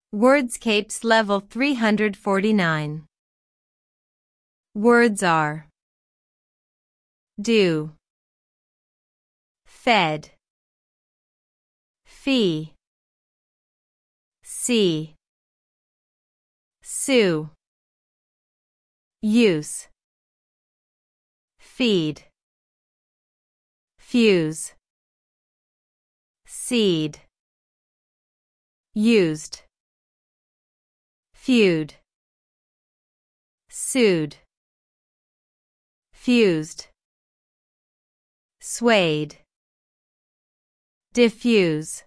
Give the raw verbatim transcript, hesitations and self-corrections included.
Wordscapes Level three hundred forty-nine. Words are do, fed, fee, see, sue, use, feed, fuse, seed, used, feud, sued, fused, swayed, diffuse,